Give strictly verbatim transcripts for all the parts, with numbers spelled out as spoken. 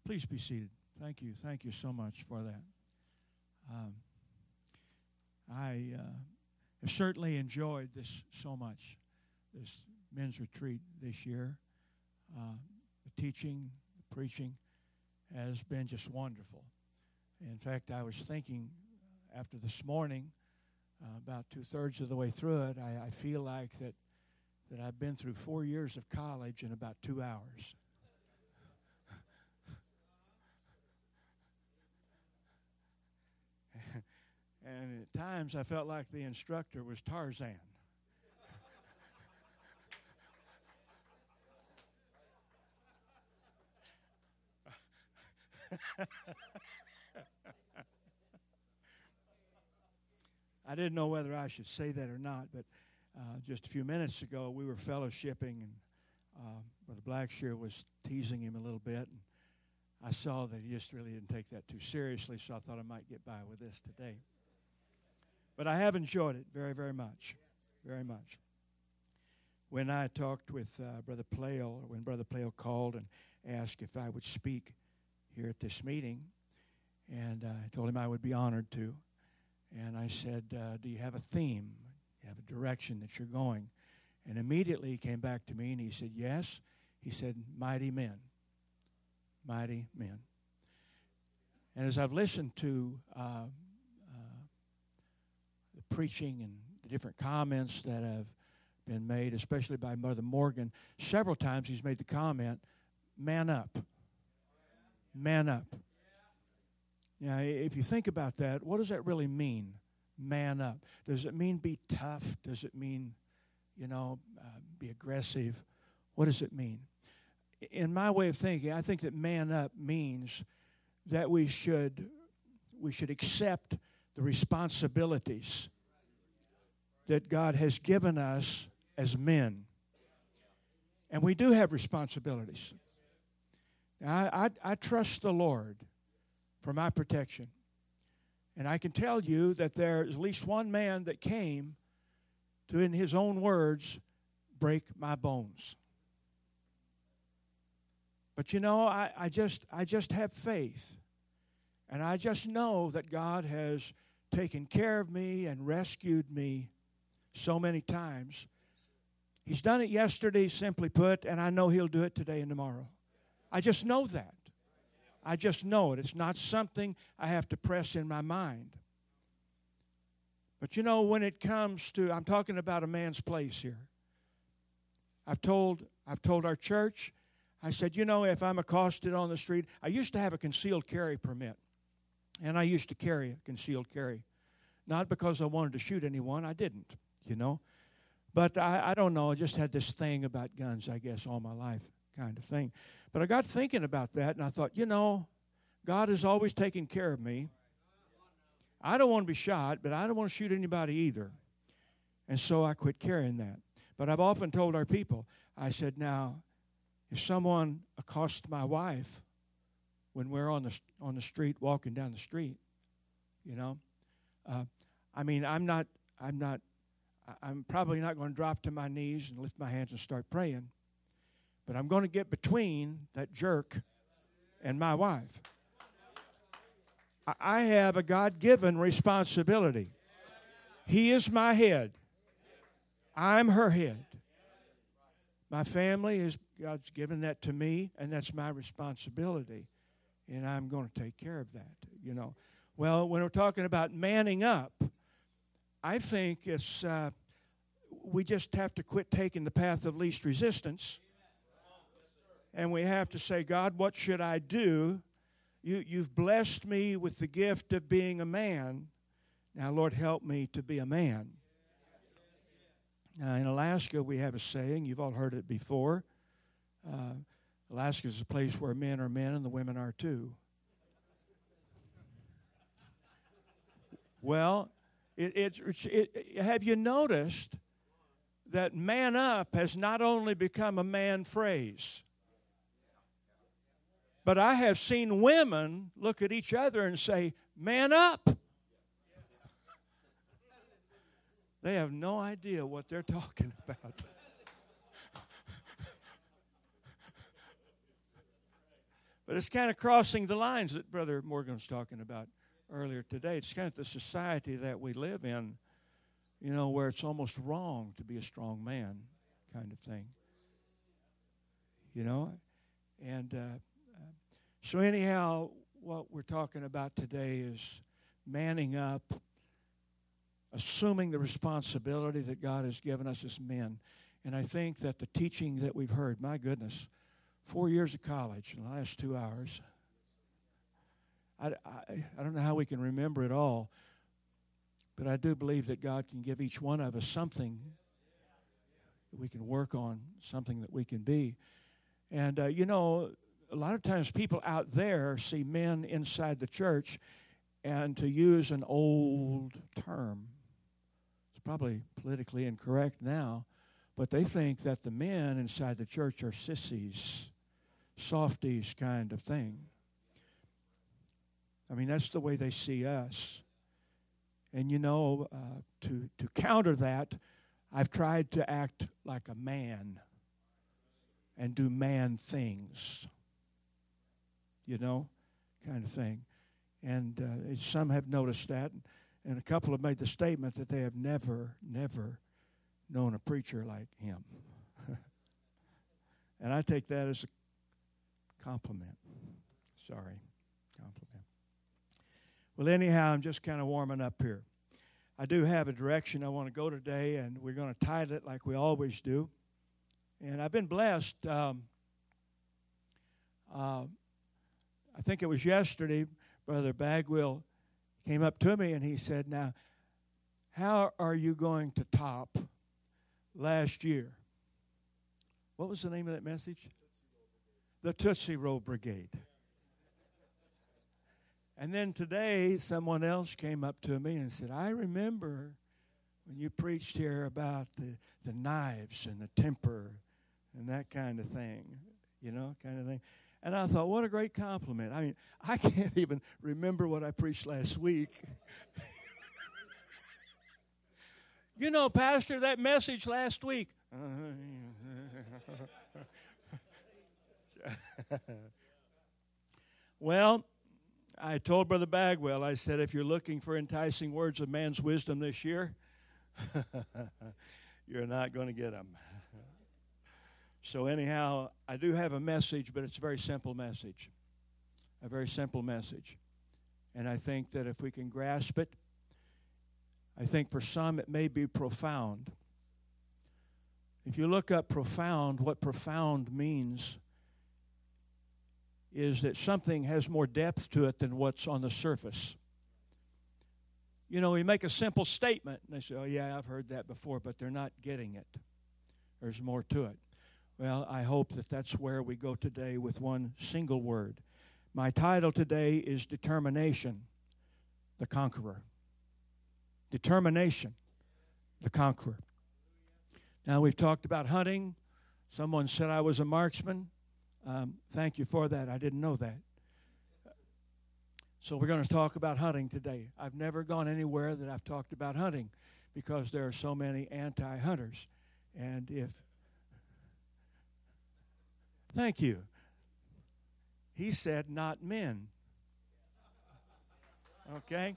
Please be seated. Thank you. Thank you so much for that. Um, I uh, have certainly enjoyed this so much, this men's retreat this year. Uh, the teaching, the preaching has been just wonderful. In fact, I was thinking after this morning, uh, about two-thirds of the way through it, I, I feel like that, that I've been through four years of college in about two hours. And at times I felt like the instructor was Tarzan. I didn't know whether I should say that or not, but uh, just a few minutes ago we were fellowshipping, and uh, Brother Blackshear was teasing him a little bit, and I saw that he just really didn't take that too seriously, so I thought I might get by with this today. But I have enjoyed it very, very much, very much. When I talked with uh, Brother Plale, when Brother Plale called and asked if I would speak here at this meeting, and uh, I told him I would be honored to. And I said, uh, do you have a theme? Do you have a direction that you're going? And immediately he came back to me and he said, yes. He said, mighty men. Mighty men. And as I've listened to uh, uh, the preaching and the different comments that have been made, especially by Brother Morgan, several times he's made the comment, man up. Man up. Now, if you think about that, what does that really mean, man up? Does it mean be tough? Does it mean, you know, uh, be aggressive? What does it mean? In my way of thinking, I think that man up means that we should we should accept the responsibilities that God has given us as men. And we do have responsibilities. Now, I, I, I trust the Lord for my protection. And I can tell you that there is at least one man that came to, in his own words, break my bones. But you know, I, I just I just have faith. And I just know that God has taken care of me and rescued me so many times. He's done it yesterday, simply put, and I know He'll do it today and tomorrow. I just know that. I just know it. It's not something I have to press in my mind. But you know, when it comes to, I'm talking about a man's place here. I've told, I've told our church, I said, you know, if I'm accosted on the street, I used to have a concealed carry permit. And I used to carry a concealed carry. Not because I wanted to shoot anyone. I didn't, you know. But I, I don't know. I just had this thing about guns, I guess, all my life kind of thing. But I got thinking about that, and I thought, you know, God is always taking care of me. I don't want to be shot, but I don't want to shoot anybody either. And so I quit carrying that. But I've often told our people, I said, now, if someone accosts my wife when we're on the on the street, walking down the street, you know, uh, I mean, I'm not, I'm not, I'm probably not going to drop to my knees and lift my hands and start praying. But I'm going to get between that jerk and my wife. I have a God-given responsibility. He is my head. I'm her head. My family is, God's given that to me, and that's my responsibility. And I'm going to take care of that, you know. Well, when we're talking about manning up, I think it's, uh, we just have to quit taking the path of least resistance. And we have to say, God, what should I do? You, you've blessed me with the gift of being a man. Now, Lord, help me to be a man. Now, in Alaska, we have a saying. You've all heard it before. Uh, Alaska is a place where men are men and the women are too. Well, it, it, it, it, have you noticed that man up has not only become a man phrase, but I have seen women look at each other and say, man up. They have no idea what they're talking about. But it's kind of crossing the lines that Brother Morgan was talking about earlier today. It's kind of the society that we live in, you know, where it's almost wrong to be a strong man kind of thing. You know? And uh, so anyhow, what we're talking about today is manning up, assuming the responsibility that God has given us as men. And I think that the teaching that we've heard, my goodness, four years of college in the last two hours, I, I, I don't know how we can remember it all, but I do believe that God can give each one of us something that we can work on, something that we can be. And, uh, you know, a lot of times people out there see men inside the church, and to use an old term, it's probably politically incorrect now, but they think that the men inside the church are sissies, softies kind of thing. I mean, that's the way they see us. And, you know, uh, to, to counter that, I've tried to act like a man and do man things, you know, kind of thing. And uh, some have noticed that, and a couple have made the statement that they have never, never known a preacher like him. And I take that as a compliment. Sorry, compliment. Well, anyhow, I'm just kind of warming up here. I do have a direction I want to go today, and we're going to title it like we always do. And I've been blessed. Um, uh, I think it was yesterday, Brother Bagwell came up to me and he said, now, how are you going to top last year? What was the name of that message? The Tootsie Roll Brigade. And then today, someone else came up to me and said, I remember when you preached here about the, the knives and the temper and that kind of thing, you know, kind of thing. And I thought, what a great compliment. I mean, I can't even remember what I preached last week. You know, Pastor, that message last week. Well, I told Brother Bagwell, I said, if you're looking for enticing words of man's wisdom this year, you're not going to get them. So anyhow, I do have a message, but it's a very simple message. A very simple message. And I think that if we can grasp it, I think for some it may be profound. If you look up profound, what profound means is that something has more depth to it than what's on the surface. You know, we make a simple statement, and they say, oh, yeah, I've heard that before, but they're not getting it. There's more to it. Well, I hope that that's where we go today with one single word. My title today is Determination, the Conqueror. Determination, the Conqueror. Now, we've talked about hunting. Someone said I was a marksman. Um, thank you for that. I didn't know that. So we're going to talk about hunting today. I've never gone anywhere that I've talked about hunting because there are so many anti-hunters. And if... Thank you. He said, not men. Okay?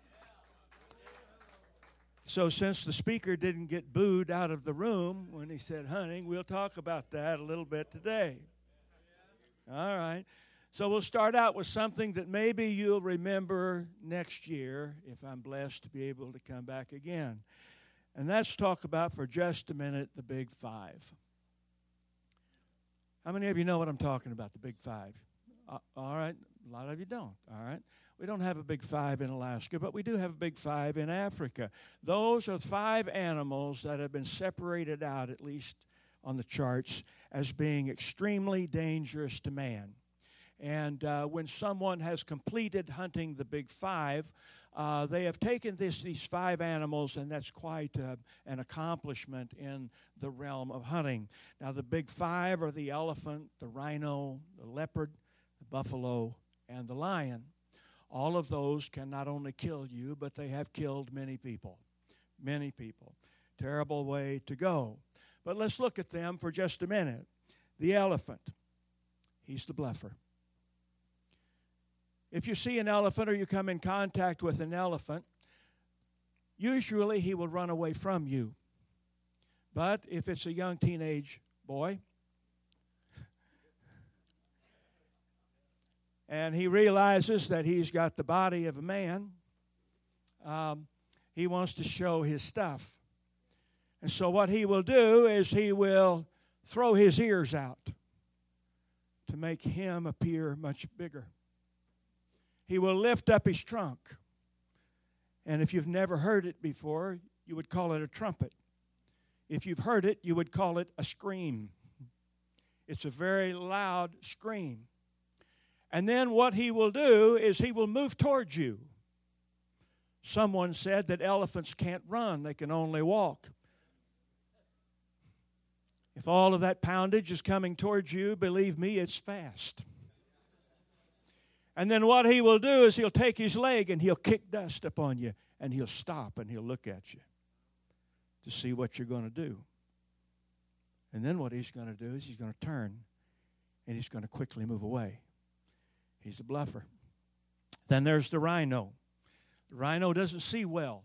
So since the speaker didn't get booed out of the room when he said hunting, we'll talk about that a little bit today. All right. So we'll start out with something that maybe you'll remember next year if I'm blessed to be able to come back again. And that's talk about for just a minute the Big Five. How many of you know what I'm talking about, the Big Five? Uh, all right. A lot of you don't. All right. We don't have a Big Five in Alaska, but we do have a Big Five in Africa. Those are five animals that have been separated out, at least on the charts, as being extremely dangerous to man. And uh, when someone has completed hunting the Big Five, uh, they have taken this, these five animals, and that's quite uh, an accomplishment in the realm of hunting. Now, the Big Five are the elephant, the rhino, the leopard, the buffalo, and the lion. All of those can not only kill you, but they have killed many people. Many people. Terrible way to go. But let's look at them for just a minute. The elephant, he's the bluffer. If you see an elephant or you come in contact with an elephant, usually he will run away from you. But if it's a young teenage boy, and he realizes that he's got the body of a man, um, he wants to show his stuff. And so what he will do is he will throw his ears out to make him appear much bigger. He will lift up his trunk. And if you've never heard it before, you would call it a trumpet. If you've heard it, you would call it a scream. It's a very loud scream. And then what he will do is he will move towards you. Someone said that elephants can't run, they can only walk. If all of that poundage is coming towards you, believe me, it's fast. And then what he will do is he'll take his leg and he'll kick dust upon you, and he'll stop and he'll look at you to see what you're going to do. And then what he's going to do is he's going to turn and he's going to quickly move away. He's a bluffer. Then there's the rhino. The rhino doesn't see well.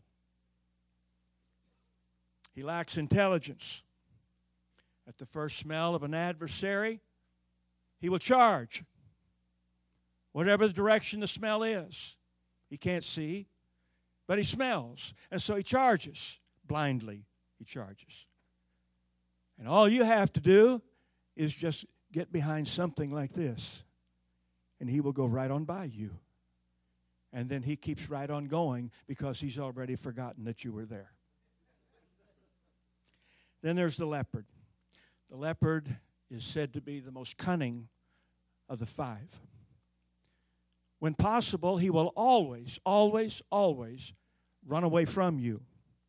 He lacks intelligence. At the first smell of an adversary, he will charge. Whatever the direction the smell is. He can't see, but he smells. And so he charges. Blindly, he charges. And all you have to do is just get behind something like this, and he will go right on by you. And then he keeps right on going because he's already forgotten that you were there. Then there's the leopard. The leopard is said to be the most cunning of the five. When possible, he will always, always, always run away from you.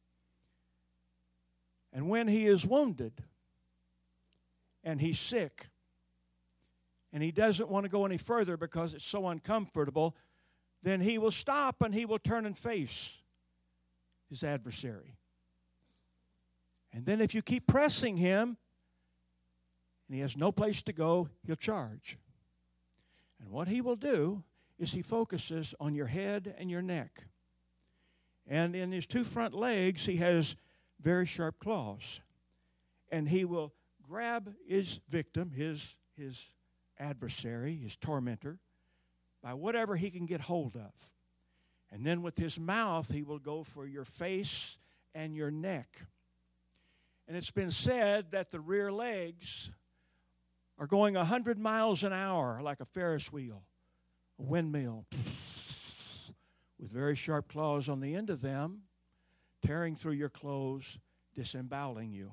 And when he is wounded and he's sick and he doesn't want to go any further because it's so uncomfortable, then he will stop and he will turn and face his adversary. And then if you keep pressing him and he has no place to go, he'll charge. And what he will do is he focuses on your head and your neck. And in his two front legs, he has very sharp claws. And he will grab his victim, his, his adversary, his tormentor, by whatever he can get hold of. And then with his mouth, he will go for your face and your neck. And it's been said that the rear legs are going one hundred miles an hour like a Ferris wheel, a windmill, with very sharp claws on the end of them, tearing through your clothes, disemboweling you.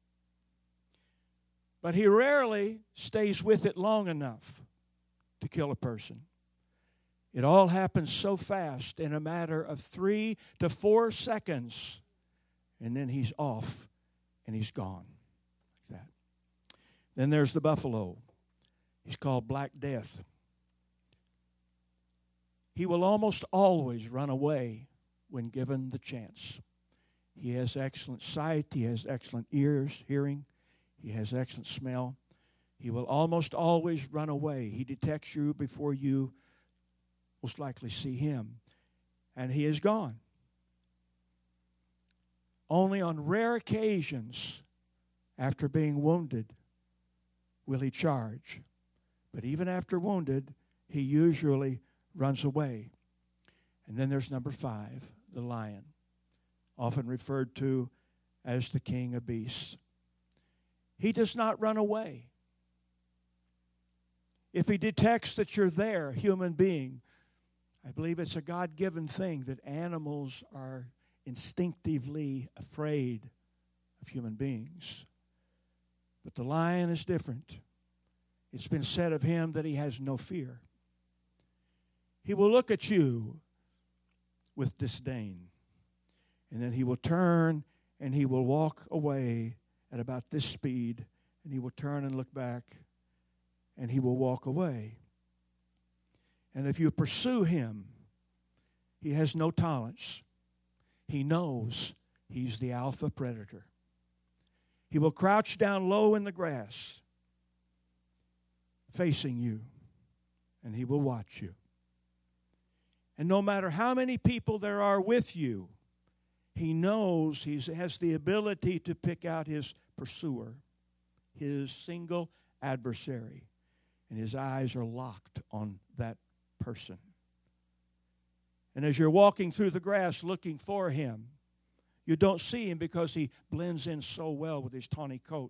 But he rarely stays with it long enough to kill a person. It all happens so fast in a matter of three to four seconds, and then he's off and he's gone. Like that. Then there's the buffalo. He's called Black Death. He will almost always run away when given the chance. He has excellent sight. He has excellent ears, hearing. He has excellent smell. He will almost always run away. He detects you before you most likely see him. And he is gone. Only on rare occasions, after being wounded, will he charge. But even after wounded, he usually runs away. And then there's number five, the lion, often referred to as the king of beasts. He does not run away. If he detects that you're there, human being, I believe it's a God-given thing that animals are instinctively afraid of human beings. But the lion is different. It's been said of him that he has no fear. He will look at you with disdain. And then he will turn and he will walk away at about this speed. And he will turn and look back. And he will walk away. And if you pursue him, he has no tolerance. He knows he's the alpha predator. He will crouch down low in the grass, facing you, and he will watch you. And no matter how many people there are with you, he knows he has the ability to pick out his pursuer, his single adversary. And his eyes are locked on that person. And as you're walking through the grass looking for him, you don't see him because he blends in so well with his tawny coat.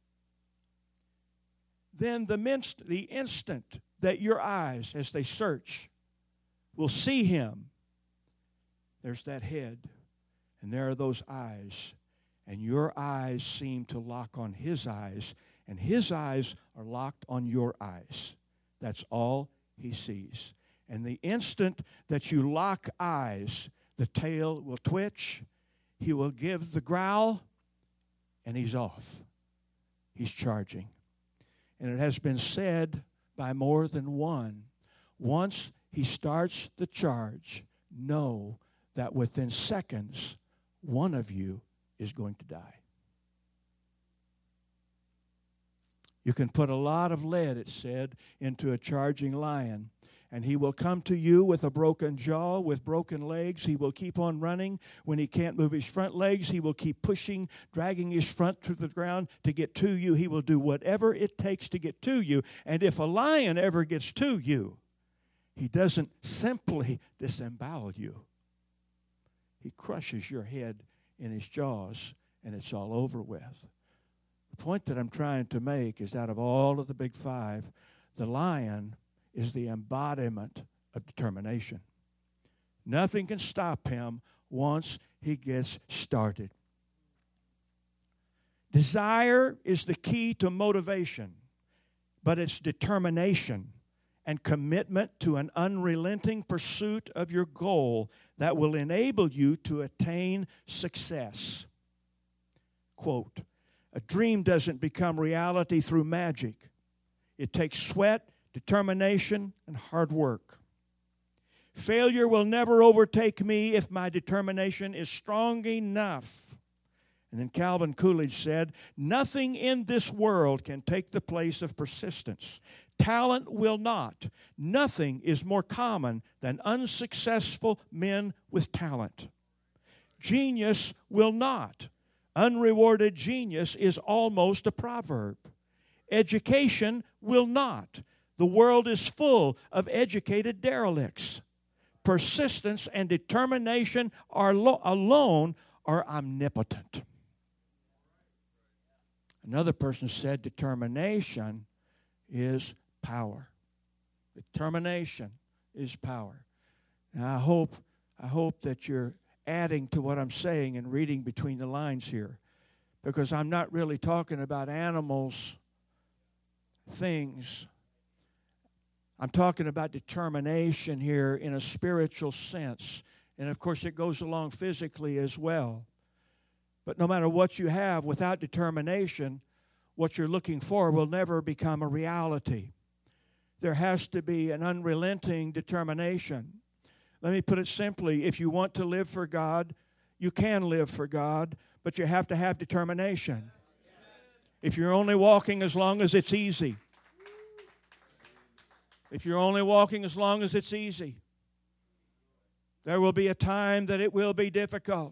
Then the, minst- the instant that your eyes, as they search, will see him, there's that head, and there are those eyes, and your eyes seem to lock on his eyes, and his eyes are locked on your eyes. That's all he sees. And the instant that you lock eyes, the tail will twitch, he will give the growl, and he's off. He's charging. And it has been said by more than one, once he starts the charge, know that within seconds, one of you is going to die. You can put a lot of lead, it said, into a charging lion, and he will come to you with a broken jaw, with broken legs. He will keep on running. When he can't move his front legs, he will keep pushing, dragging his front to the ground to get to you. He will do whatever it takes to get to you. And if a lion ever gets to you, he doesn't simply disembowel you. He crushes your head in his jaws, and it's all over with. The point that I'm trying to make is out of all of the big five, the lion is the embodiment of determination. Nothing can stop him once he gets started. Desire is the key to motivation, but it's determination and commitment to an unrelenting pursuit of your goal that will enable you to attain success. Quote, a dream doesn't become reality through magic. It takes sweat, determination, and hard work. Failure will never overtake me if my determination is strong enough. And then Calvin Coolidge said, nothing in this world can take the place of persistence. Talent will not. Nothing is more common than unsuccessful men with talent. Genius will not. Unrewarded genius is almost a proverb. Education will not. The world is full of educated derelicts. Persistence and determination are lo- alone are omnipotent. Another person said determination is power. Determination is power. Now I hope, I hope that you're adding to what I'm saying and reading between the lines here, because I'm not really talking about animals, things. I'm talking about determination here in a spiritual sense. And of course, it goes along physically as well. But no matter what you have, without determination, what you're looking for will never become a reality. There has to be an unrelenting determination. Let me put it simply. If you want to live for God, you can live for God, but you have to have determination. If you're only walking as long as it's easy, if you're only walking as long as it's easy, there will be a time that it will be difficult.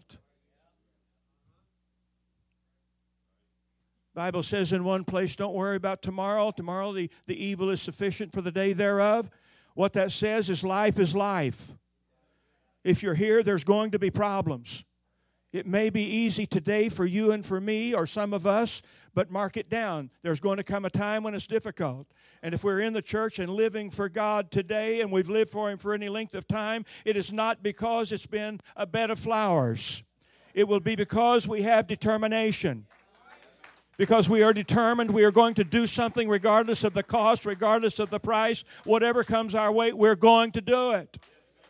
The Bible says in one place, don't worry about tomorrow. Tomorrow the, the evil is sufficient for the day thereof. What that says is life is life. If you're here, there's going to be problems. It may be easy today for you and for me or some of us, but mark it down. There's going to come a time when it's difficult. And if we're in the church and living for God today and we've lived for Him for any length of time, it is not because it's been a bed of flowers. It will be because we have determination. Because we are determined we are going to do something regardless of the cost, regardless of the price. Whatever comes our way, we're going to do it.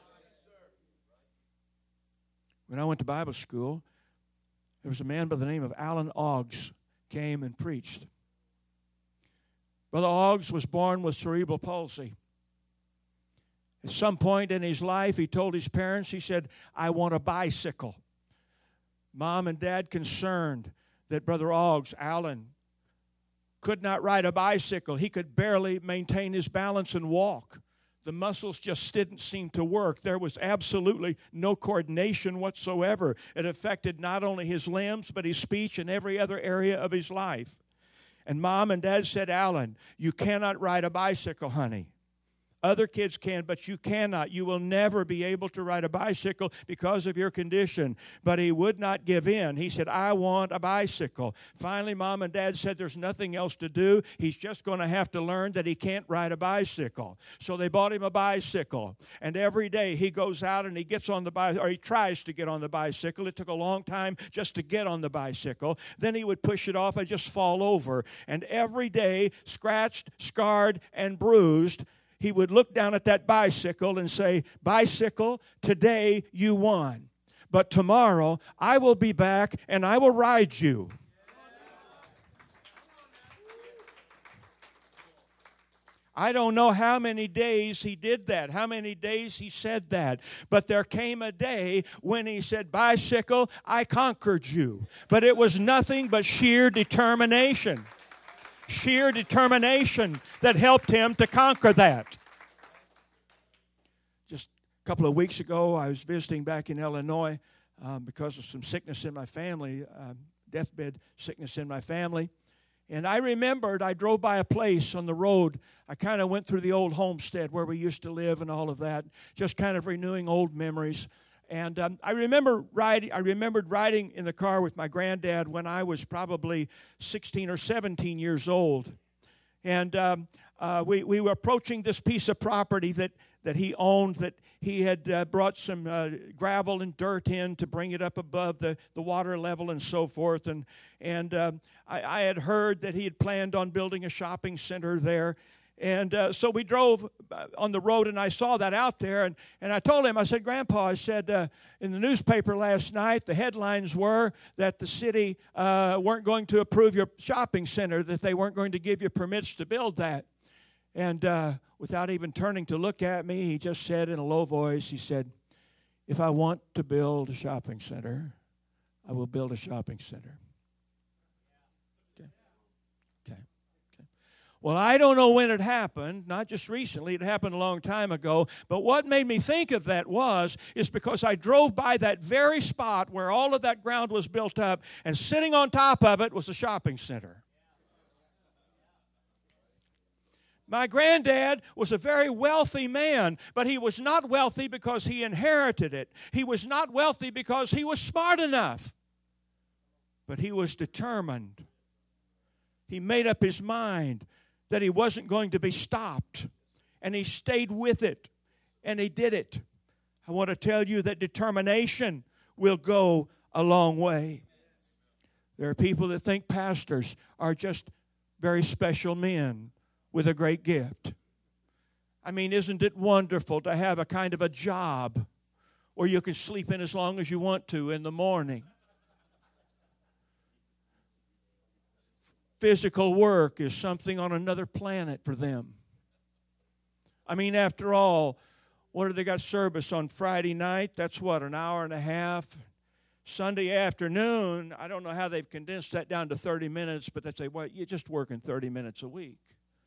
When I went to Bible school, there was a man by the name of Alan Oggs came and preached. Brother Oggs was born with cerebral palsy. At some point in his life, he told his parents, he said, I want a bicycle. Mom and Dad concerned that Brother Oggs, Alan, could not ride a bicycle. He could barely maintain his balance and walk. The muscles just didn't seem to work. There was absolutely no coordination whatsoever. It affected not only his limbs, but his speech and every other area of his life. And Mom and Dad said, Alan, you cannot ride a bicycle, honey. Other kids can, but you cannot. You will never be able to ride a bicycle because of your condition. But he would not give in. He said, I want a bicycle. Finally, Mom and Dad said there's nothing else to do. He's just going to have to learn that he can't ride a bicycle. So they bought him a bicycle. And every day he goes out and he gets on the bicycle, or he tries to get on the bicycle. It took a long time just to get on the bicycle. Then he would push it off and just fall over. And every day, scratched, scarred, and bruised, he would look down at that bicycle and say, bicycle, today you won. But tomorrow I will be back and I will ride you. I don't know how many days he did that, how many days he said that. But there came a day when he said, bicycle, I conquered you. But it was nothing but sheer determination. Sheer determination that helped him to conquer that. Just a couple of weeks ago, I was visiting back in Illinois um, because of some sickness in my family, uh, deathbed sickness in my family. And I remembered, I drove by a place on the road. I kind of went through the old homestead where we used to live and all of that, just kind of renewing old memories. And um, I remember riding. I remembered riding in the car with my granddad when I was probably sixteen or seventeen years old, and um, uh, we we were approaching this piece of property that that he owned. That he had uh, brought some uh, gravel and dirt in to bring it up above the, the water level and so forth. And and um, I, I had heard that he had planned on building a shopping center there. And uh, so we drove on the road, and I saw that out there. And, and I told him, I said, Grandpa, I said, uh, in the newspaper last night, the headlines were that the city uh, weren't going to approve your shopping center, that they weren't going to give you permits to build that. And uh, without even turning to look at me, he just said in a low voice, he said, if I want to build a shopping center, I will build a shopping center. Well, I don't know when it happened, not just recently, it happened a long time ago, but what made me think of that was, is because I drove by that very spot where all of that ground was built up, and sitting on top of it was a shopping center. My granddad was a very wealthy man, but he was not wealthy because he inherited it. He was not wealthy because he was smart enough, but he was determined. He made up his mind that he wasn't going to be stopped. And he stayed with it. And he did it. I want to tell you that determination will go a long way. There are people that think pastors are just very special men with a great gift. I mean, isn't it wonderful to have a kind of a job where you can sleep in as long as you want to in the morning? Physical work is something on another planet for them. I mean, after all, what do they got service on Friday night? That's what, an hour and a half? Sunday afternoon, I don't know how they've condensed that down to thirty minutes, but they say, well, you're just working thirty minutes a week.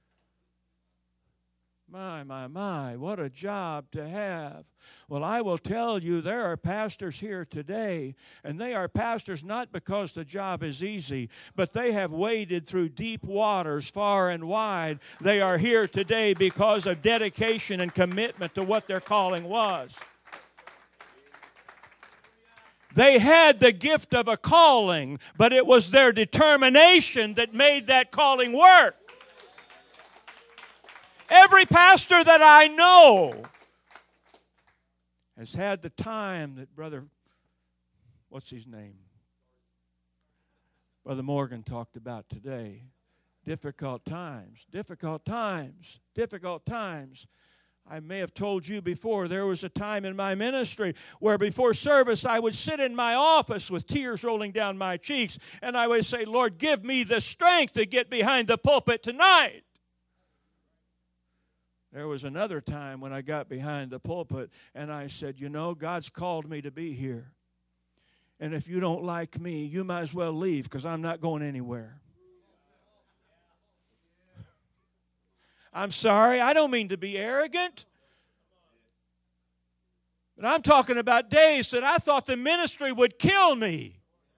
My, my, my, what a job to have. Well, I will tell you, there are pastors here today, and they are pastors not because the job is easy, but they have waded through deep waters far and wide. They are here today because of dedication and commitment to what their calling was. They had the gift of a calling, but it was their determination that made that calling work. Every pastor that I know has had the time that Brother, what's his name? Brother Morgan talked about today. Difficult times, difficult times, difficult times. I may have told you before, there was a time in my ministry where before service I would sit in my office with tears rolling down my cheeks, and I would say, Lord, give me the strength to get behind the pulpit tonight. There was another time when I got behind the pulpit and I said, you know, God's called me to be here. And if you don't like me, you might as well leave because I'm not going anywhere. I'm sorry, I don't mean to be arrogant, But I'm talking about days that I thought the ministry would kill me.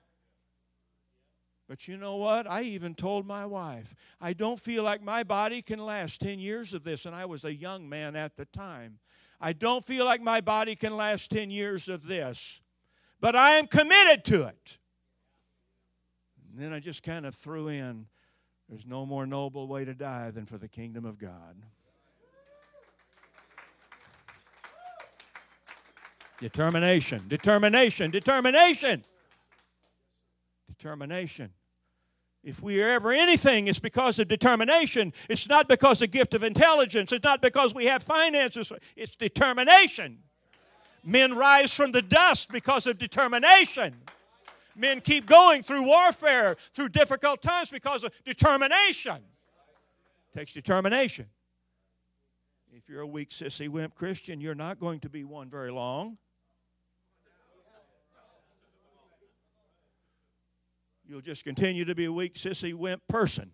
But you know what? I even told my wife, I don't feel like my body can last ten years of this. And I was a young man at the time. I don't feel like my body can last ten years of this. But I am committed to it. And then I just kind of threw in, there's no more noble way to die than for the kingdom of God. Determination, determination, determination. Determination. If we are ever anything, it's because of determination. It's not because of gift of intelligence. It's not because we have finances. It's determination. Men rise from the dust because of determination. Men keep going through warfare, through difficult times because of determination. It takes determination. If you're a weak, sissy, wimp Christian, you're not going to be one very long. You'll just continue to be a weak, sissy, wimp person.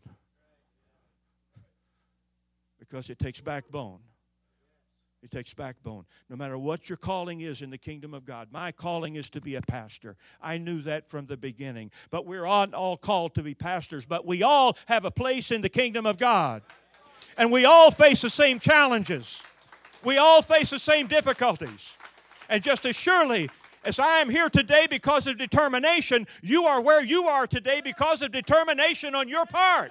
Because it takes backbone. It takes backbone. No matter what your calling is in the kingdom of God. My calling is to be a pastor. I knew that from the beginning. But we're not all called to be pastors. But we all have a place in the kingdom of God. And we all face the same challenges. We all face the same difficulties. And just as surely as I am here today because of determination, you are where you are today because of determination on your part.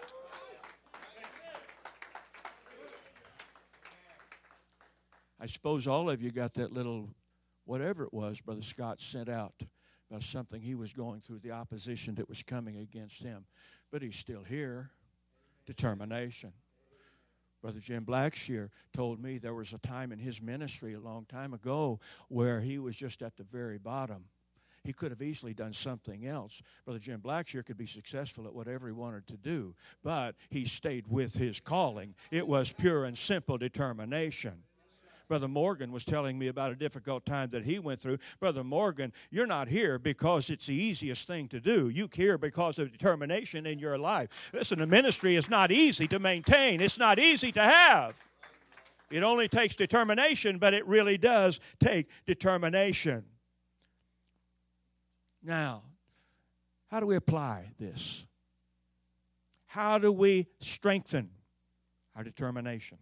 I suppose all of you got that little, whatever it was, Brother Scott sent out about something he was going through, the opposition that was coming against him. But he's still here. Determination. Brother Jim Blackshear told me there was a time in his ministry a long time ago where he was just at the very bottom. He could have easily done something else. Brother Jim Blackshear could be successful at whatever he wanted to do, but he stayed with his calling. It was pure and simple determination. Brother Morgan was telling me about a difficult time that he went through. Brother Morgan, you're not here because it's the easiest thing to do. You're here because of determination in your life. Listen, the ministry is not easy to maintain. It's not easy to have. It only takes determination, but it really does take determination. Now, how do we apply this? How do we strengthen our determination?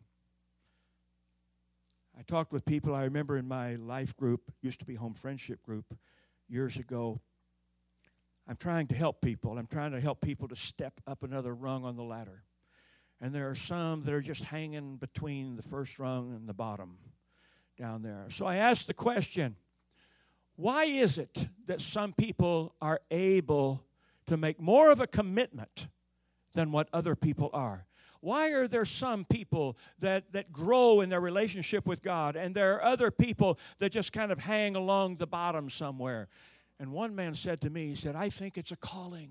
I talked with people I remember in my life group, used to be Home Friendship Group, years ago. I'm trying to help people. I'm trying to help people to step up another rung on the ladder. And there are some that are just hanging between the first rung and the bottom down there. So I asked the question, why is it that some people are able to make more of a commitment than what other people are? Why are there some people that, that grow in their relationship with God, and there are other people that just kind of hang along the bottom somewhere? And one man said to me, he said, I think it's a calling.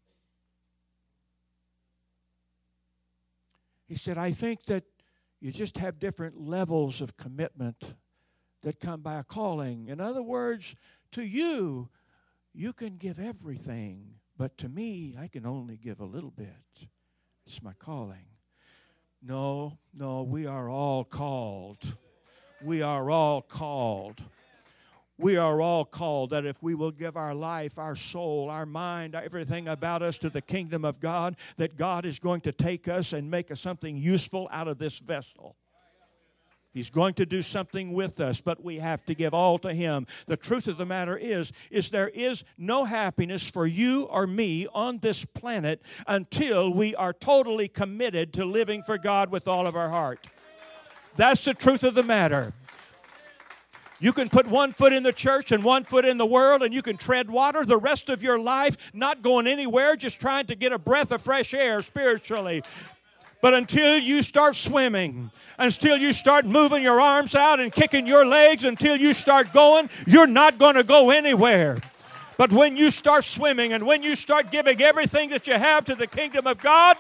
He said, I think that you just have different levels of commitment that come by a calling. In other words, to you, you can give everything, but to me, I can only give a little bit. It's my calling. No, no, we are all called. We are all called. We are all called that if we will give our life, our soul, our mind, everything about us to the kingdom of God, that God is going to take us and make us something useful out of this vessel. He's going to do something with us, but we have to give all to Him. The truth of the matter is, is there is no happiness for you or me on this planet until we are totally committed to living for God with all of our heart. That's the truth of the matter. You can put one foot in the church and one foot in the world, and you can tread water the rest of your life, not going anywhere, just trying to get a breath of fresh air spiritually. But until you start swimming, until you start moving your arms out and kicking your legs, until you start going, you're not going to go anywhere. But when you start swimming and when you start giving everything that you have to the kingdom of God,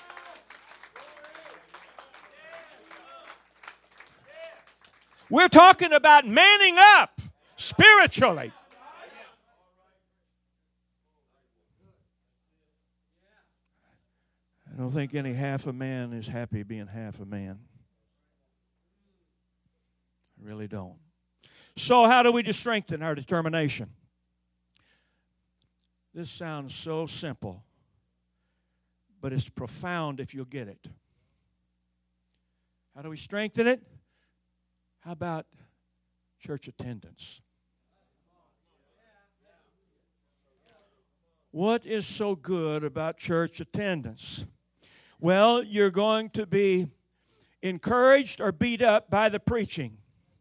we're talking about manning up spiritually. I don't think any half a man is happy being half a man. I really don't. So how do we just strengthen our determination? This sounds so simple, but it's profound if you'll get it. How do we strengthen it? How about church attendance? What is so good about church attendance? Well, you're going to be encouraged or beat up by the preaching.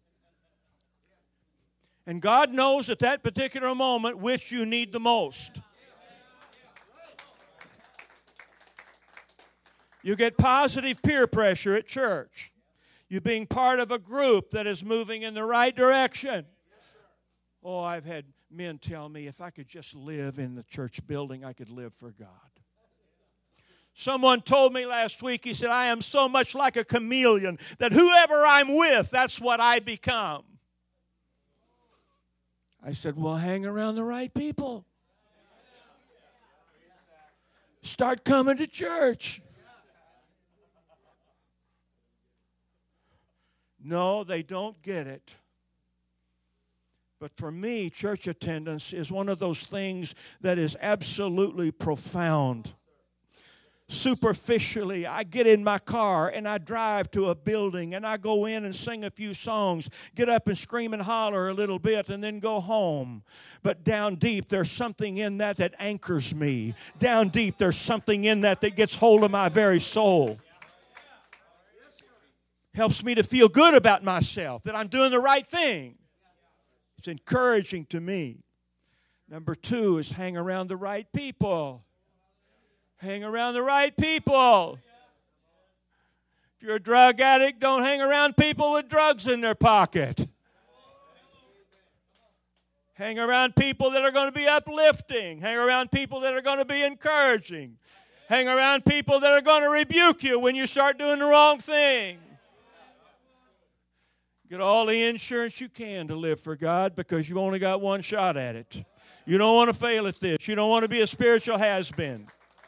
And God knows at that particular moment which you need the most. You get positive peer pressure at church. You being part of a group that is moving in the right direction. Oh, I've had men tell me if I could just live in the church building, I could live for God. Someone told me last week, he said, I am so much like a chameleon that whoever I'm with, that's what I become. I said, well, hang around the right people. Start coming to church. No, they don't get it. But for me, church attendance is one of those things that is absolutely profound. Superficially, I get in my car and I drive to a building and I go in and sing a few songs, get up and scream and holler a little bit and then go home. But down deep, there's something in that that anchors me. Down deep, there's something in that that gets hold of my very soul. Helps me to feel good about myself, that I'm doing the right thing. It's encouraging to me. Number two is hang around the right people. Hang around the right people. If you're a drug addict, don't hang around people with drugs in their pocket. Hang around people that are going to be uplifting. Hang around people that are going to be encouraging. Hang around people that are going to rebuke you when you start doing the wrong thing. Get all the insurance you can to live for God because you've only got one shot at it. You don't want to fail at this. You don't want to be a spiritual has-been.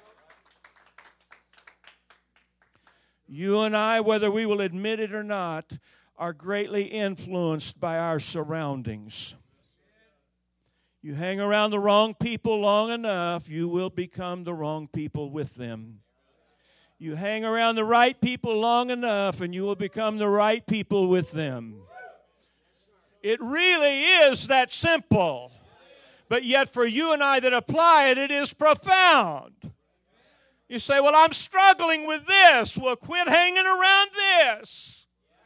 You and I, whether we will admit it or not, are greatly influenced by our surroundings. You hang around the wrong people long enough, you will become the wrong people with them. You hang around the right people long enough, and you will become the right people with them. It really is that simple. But yet for you and I that apply it, it is profound. You say, well, I'm struggling with this. Well, quit hanging around this.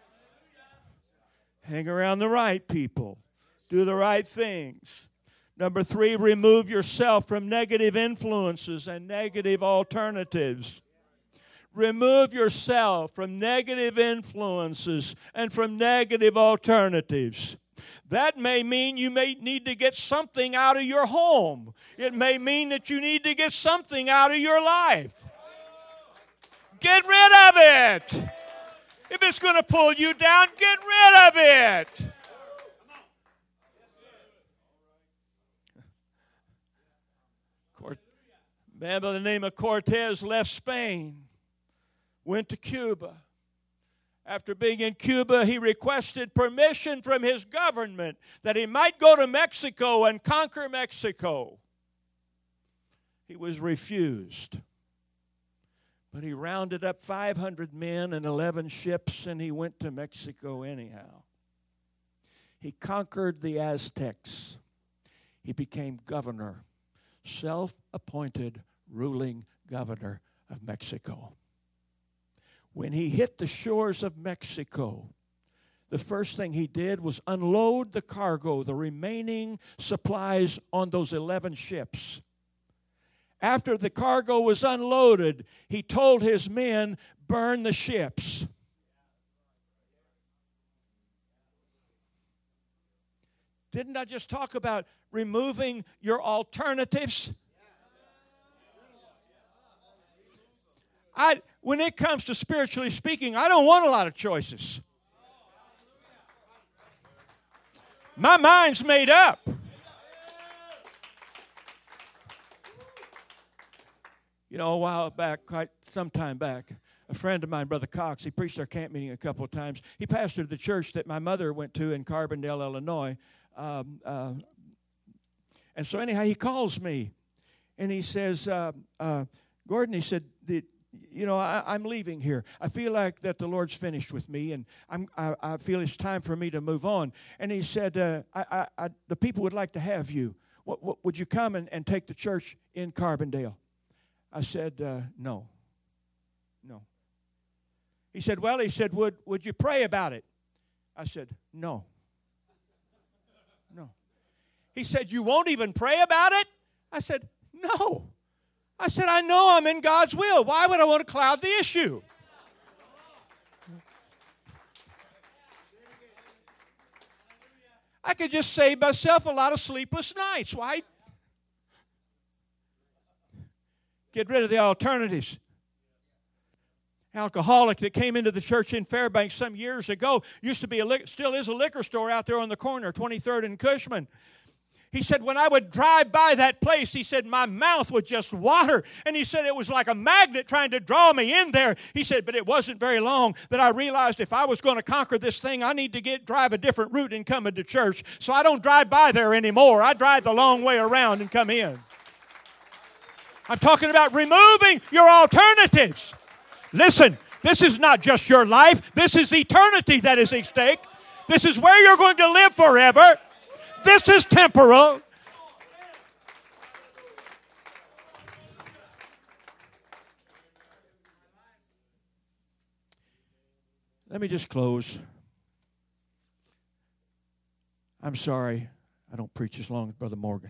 Hang around the right people. Do the right things. Number three, remove yourself from negative influences and negative alternatives. Remove yourself from negative influences and from negative alternatives. That may mean you may need to get something out of your home. It may mean that you need to get something out of your life. Get rid of it. If it's going to pull you down, get rid of it. A man by the name of Cortez left Spain. Went to Cuba. After being in Cuba, he requested permission from his government that he might go to Mexico and conquer Mexico. He was refused. But he rounded up five hundred men and eleven ships, and he went to Mexico anyhow. He conquered the Aztecs. He became governor, self-appointed ruling governor of Mexico. When he hit the shores of Mexico, the first thing he did was unload the cargo, the remaining supplies on those eleven ships. After the cargo was unloaded, he told his men, burn the ships. Didn't I just talk about removing your alternatives? I, when it comes to spiritually speaking, I don't want a lot of choices. My mind's made up. You know, a while back, quite some time back, a friend of mine, Brother Cox. He preached our camp meeting a couple of times. He pastored the church that my mother went to in Carbondale, Illinois. Um, uh, and so anyhow, he calls me, and he says, uh, uh, Gordon, he said, the, you know, I, I'm leaving here. I feel like that the Lord's finished with me, and I'm, I, I feel it's time for me to move on. And he said, uh, I, I, I, the people would like to have you. What, what, would you come and, and take the church in Carbondale? I said, uh, no. No. He said, well, he said, would, would you pray about it? I said, no. No. He said, you won't even pray about it? I said, no. I said, I know I'm in God's will. Why would I want to cloud the issue? I could just save myself a lot of sleepless nights. Why? Get rid of the alternatives. Alcoholic that came into the church in Fairbanks some years ago, used to be a still is a liquor store out there on the corner, twenty-third and Cushman. He said, when I would drive by that place, he said, my mouth would just water. And he said, it was like a magnet trying to draw me in there. He said, but it wasn't very long that I realized if I was going to conquer this thing, I need to get drive a different route and come into church. So I don't drive by there anymore. I drive the long way around and come in. I'm talking about removing your alternatives. Listen, this is not just your life. This is eternity that is at stake. This is where you're going to live forever. This is temporal. Let me just close. I'm sorry I don't preach as long as Brother Morgan.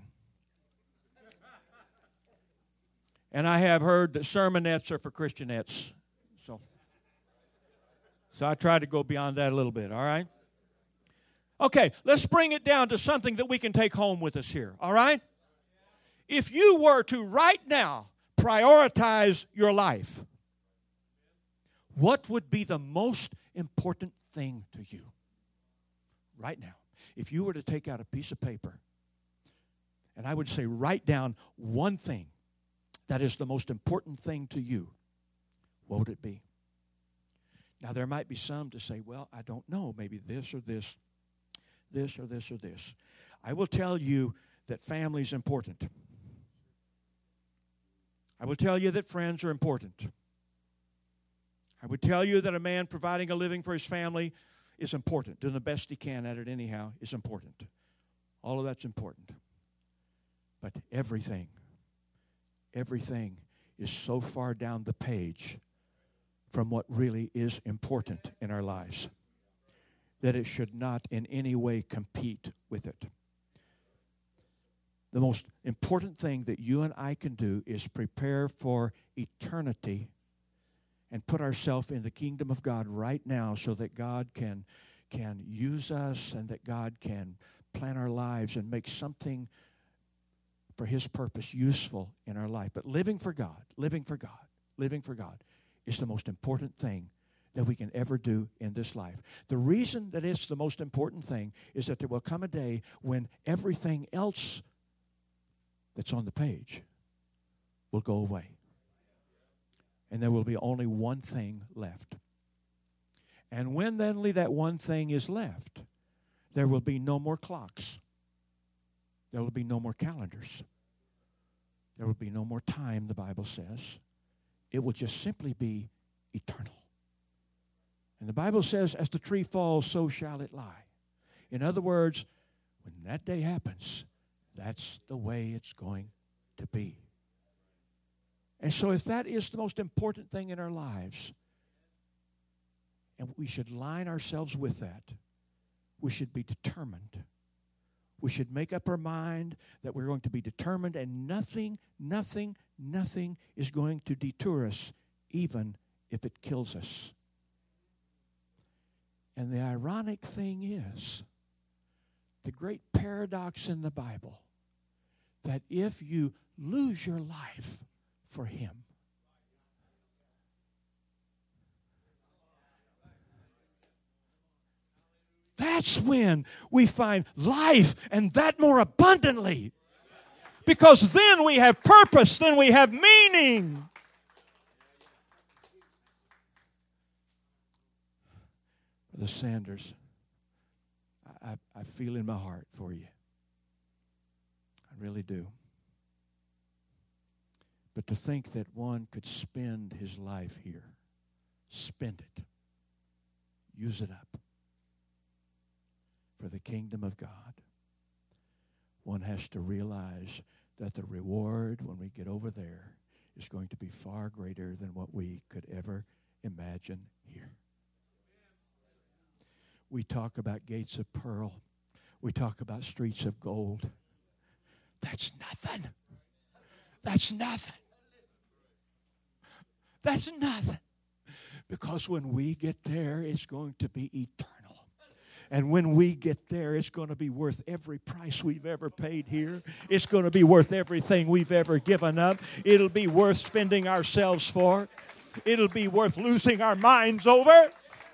And I have heard that sermonettes are for Christianettes. So, so I try to go beyond that a little bit, all right? Okay, let's bring it down to something that we can take home with us here, all right? If you were to right now prioritize your life, what would be the most important thing to you right now? If you were to take out a piece of paper, and I would say write down one thing that is the most important thing to you, what would it be? Now, there might be some to say, well, I don't know, maybe this or this, this or this or this. I will tell you that family is important. I will tell you that friends are important. I would tell you that a man providing a living for his family is important. Doing the best he can at it anyhow is important. All of that's important. But everything, everything is so far down the page from what really is important in our lives that it should not in any way compete with it. The most important thing that you and I can do is prepare for eternity and put ourselves in the kingdom of God right now so that God can, can use us and that God can plan our lives and make something for His purpose useful in our life. But living for God, living for God, living for God is the most important thing that we can ever do in this life. The reason that it's the most important thing is that there will come a day when everything else that's on the page will go away. And there will be only one thing left. And when then only that one thing is left, there will be no more clocks. There will be no more calendars. There will be no more time, the Bible says. It will just simply be eternal. And the Bible says, as the tree falls, so shall it lie. In other words, when that day happens, that's the way it's going to be. And so if that is the most important thing in our lives, and we should line ourselves with that, we should be determined. We should make up our mind that we're going to be determined, and nothing, nothing, nothing is going to detour us, even if it kills us. And the ironic thing is, the great paradox in the Bible, that if you lose your life for Him, that's when we find life, and that more abundantly. Because then we have purpose, then we have meaning. Brother Sanders, I, I, I feel in my heart for you. I really do. But to think that one could spend his life here, spend it, use it up for the kingdom of God, one has to realize that the reward when we get over there is going to be far greater than what we could ever imagine here. We talk about gates of pearl. We talk about streets of gold. That's nothing. That's nothing. That's nothing. Because when we get there, it's going to be eternal. And when we get there, it's going to be worth every price we've ever paid here. It's going to be worth everything we've ever given up. It'll be worth spending ourselves for. It'll be worth losing our minds over.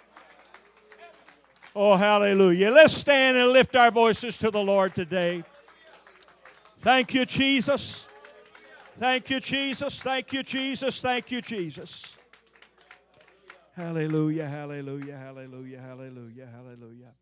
Oh, hallelujah. Let's stand and lift our voices to the Lord today. Thank you, Jesus. Thank you, Jesus. Thank you, Jesus. Thank you, Jesus. Hallelujah, hallelujah, hallelujah, hallelujah, hallelujah.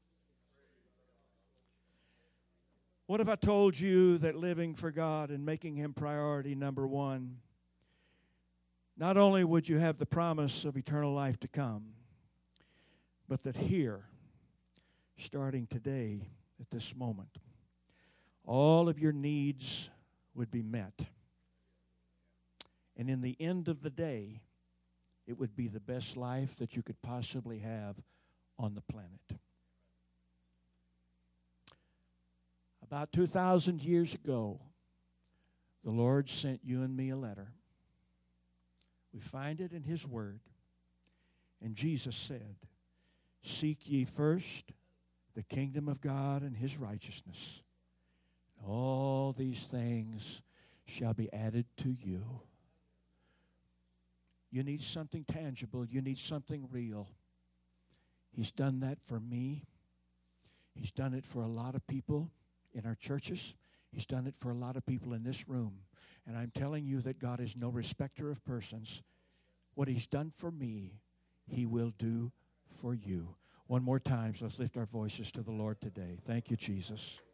What if I told you that living for God and making Him priority number one, not only would you have the promise of eternal life to come, but that here, starting today, at this moment, all of your needs would be met. And in the end of the day, it would be the best life that you could possibly have on the planet. About two thousand years ago, the Lord sent you and me a letter. We find it in His Word. And Jesus said, "Seek ye first the kingdom of God and His righteousness. All these things shall be added to you." You need something tangible. You need something real. He's done that for me. He's done it for a lot of people in our churches. He's done it for a lot of people in this room. And I'm telling you that God is no respecter of persons. What He's done for me, He will do for you. One more time, so let's lift our voices to the Lord today. Thank you, Jesus.